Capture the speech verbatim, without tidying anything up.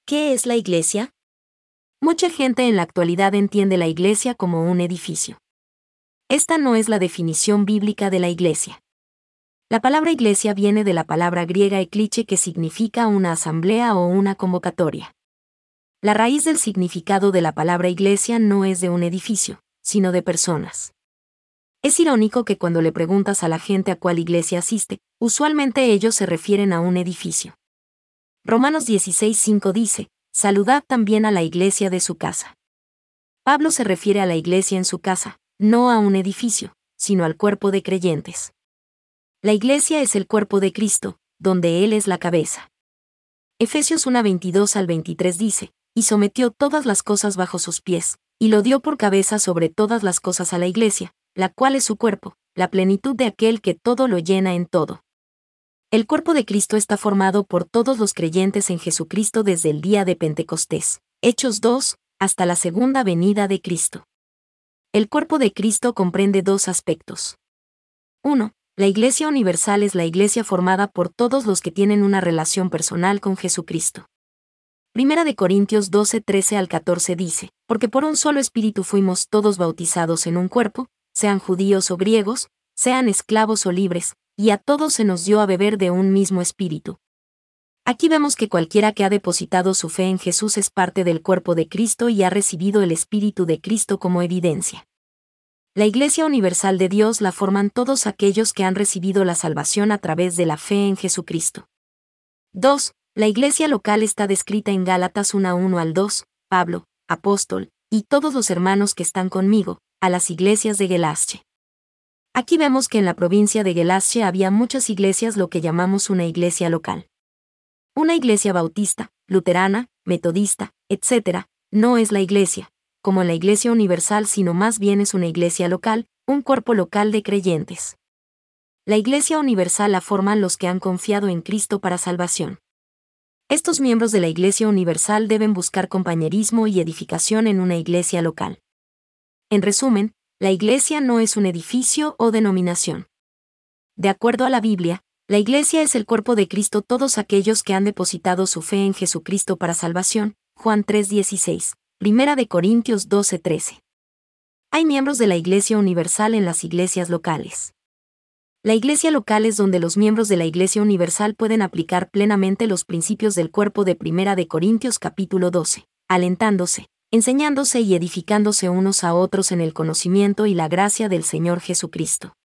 ¿Qué es la iglesia? Mucha gente en la actualidad entiende la iglesia como un edificio. Esta no es la definición bíblica de la iglesia. La palabra iglesia viene de la palabra griega ekliche, que significa una asamblea o una convocatoria. La raíz del significado de la palabra iglesia no es de un edificio, sino de personas. Es irónico que cuando le preguntas a la gente a cuál iglesia asiste, usualmente ellos se refieren a un edificio. Romanos dieciséis cinco dice: saludad también a la iglesia de su casa. Pablo se refiere a la iglesia en su casa, no a un edificio, sino al cuerpo de creyentes. La iglesia es el cuerpo de Cristo, donde Él es la cabeza. Efesios uno veintidós al veintitrés dice: y sometió todas las cosas bajo sus pies, y lo dio por cabeza sobre todas las cosas a la iglesia, la cual es su cuerpo, la plenitud de aquel que todo lo llena en todo. El cuerpo de Cristo está formado por todos los creyentes en Jesucristo desde el día de Pentecostés, Hechos dos, hasta la segunda venida de Cristo. El cuerpo de Cristo comprende dos aspectos. uno. La Iglesia Universal es la iglesia formada por todos los que tienen una relación personal con Jesucristo. Primera de Corintios doce trece al catorce dice: porque por un solo espíritu fuimos todos bautizados en un cuerpo, sean judíos o griegos, sean esclavos o libres, y a todos se nos dio a beber de un mismo espíritu. Aquí vemos que cualquiera que ha depositado su fe en Jesús es parte del cuerpo de Cristo y ha recibido el Espíritu de Cristo como evidencia. La Iglesia Universal de Dios la forman todos aquellos que han recibido la salvación a través de la fe en Jesucristo. dos. La Iglesia local está descrita en Gálatas uno uno al dos, Pablo, apóstol, y todos los hermanos que están conmigo, a las iglesias de Galacia. Aquí vemos que en la provincia de Galacia había muchas iglesias, lo que llamamos una iglesia local. Una iglesia bautista, luterana, metodista, etcétera, no es la iglesia, como en la Iglesia Universal, sino más bien es una iglesia local, un cuerpo local de creyentes. La Iglesia Universal la forman los que han confiado en Cristo para salvación. Estos miembros de la Iglesia Universal deben buscar compañerismo y edificación en una iglesia local. En resumen, la iglesia no es un edificio o denominación. De acuerdo a la Biblia, la iglesia es el cuerpo de Cristo, todos aquellos que han depositado su fe en Jesucristo para salvación, Juan tres dieciséis. Primera de Corintios doce trece. Hay miembros de la Iglesia Universal en las iglesias locales. La iglesia local es donde los miembros de la Iglesia Universal pueden aplicar plenamente los principios del cuerpo de Primera de Corintios capítulo doce, alentándose, enseñándose y edificándose unos a otros en el conocimiento y la gracia del Señor Jesucristo.